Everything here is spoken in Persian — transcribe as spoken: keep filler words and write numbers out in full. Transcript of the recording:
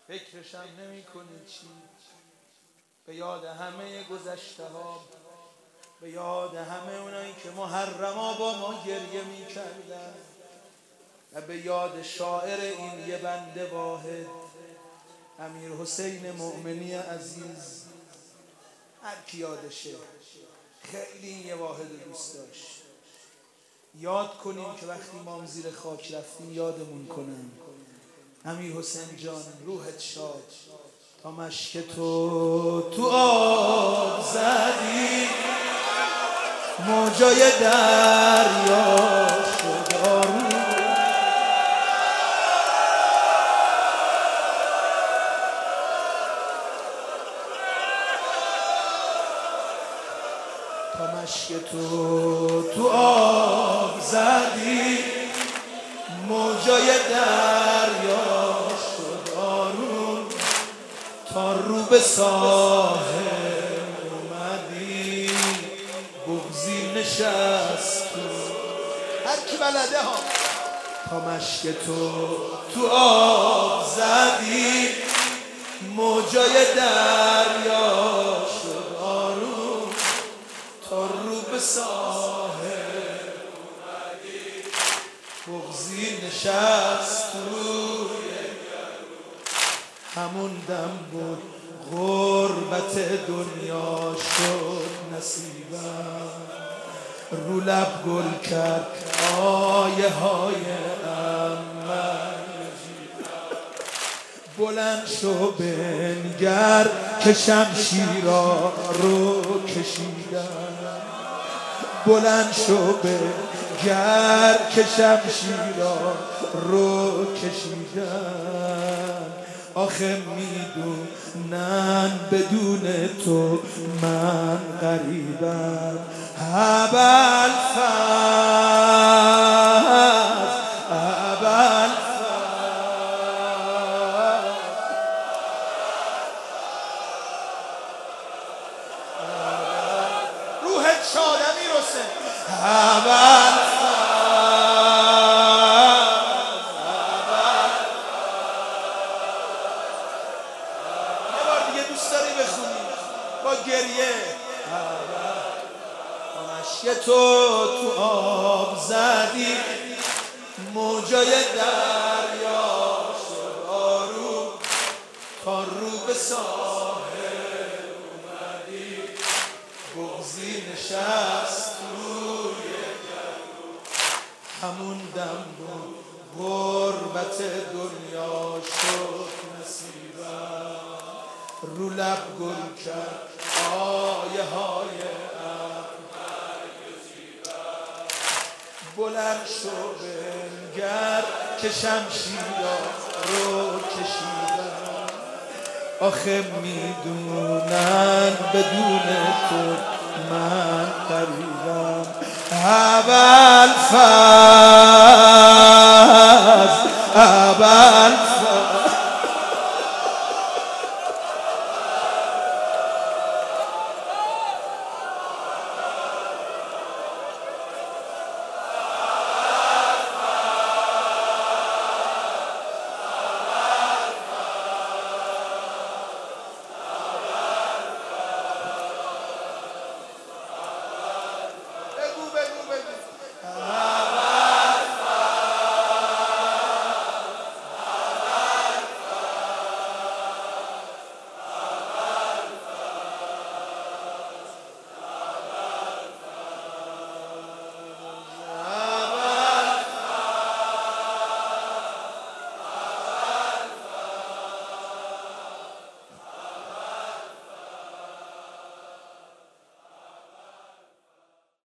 فکرشم نمی کنی چی؟ به یاد همه گذشته ها، به یاد همه اونایی که محرما با ما گریه می کردن، و به یاد شاعر این یه بنده واحد امیر حسین مؤمنی عزیز. هر کی یادشه خیلی این یه واحد دوست داشت. یاد کنیم که وقتی ما زیر خاک رفتیم یادمون کنن. امیر حسین جان روحت شاد. تا مشک تو تو آب زدی موجای دریا شد آروم، تا مشک تو تو آب زدی موجای دریا شد آروم، تا رو به ساحل اومدی بغضی نشست تو. هر کی بلده ها. تا مشک تو تو آب زدی موجای دریا شد آروم، تا رو به ساحل اومدی بغضی نشست روی همون دم بود غربت دنیا شد نصیبم، رو لب گل کرد آیه های امن. بلند شو بنگر که شمشیرا رو کشیدن، بلند شو بنگر که شمشیرا رو کشیدن. آخه میدونن بدون تو من غریبم. ابوالفضل ابوالفضل روحت شاد امیر حسین. ابوالفضل دوست داری بخونی با گریه. تا مشک تو تو آب زدی موجای دریا شد آروم، تا رو به ساحل اومدی بغضی نشست روی گلو. همون دم بود غربت دنیا شد نصیبم، رو لب گل کرد آیه های بلند شو بنگر که شمشیرا رو کشیدن. آخه میدونن بدون تو من غریبم. ابوالفضل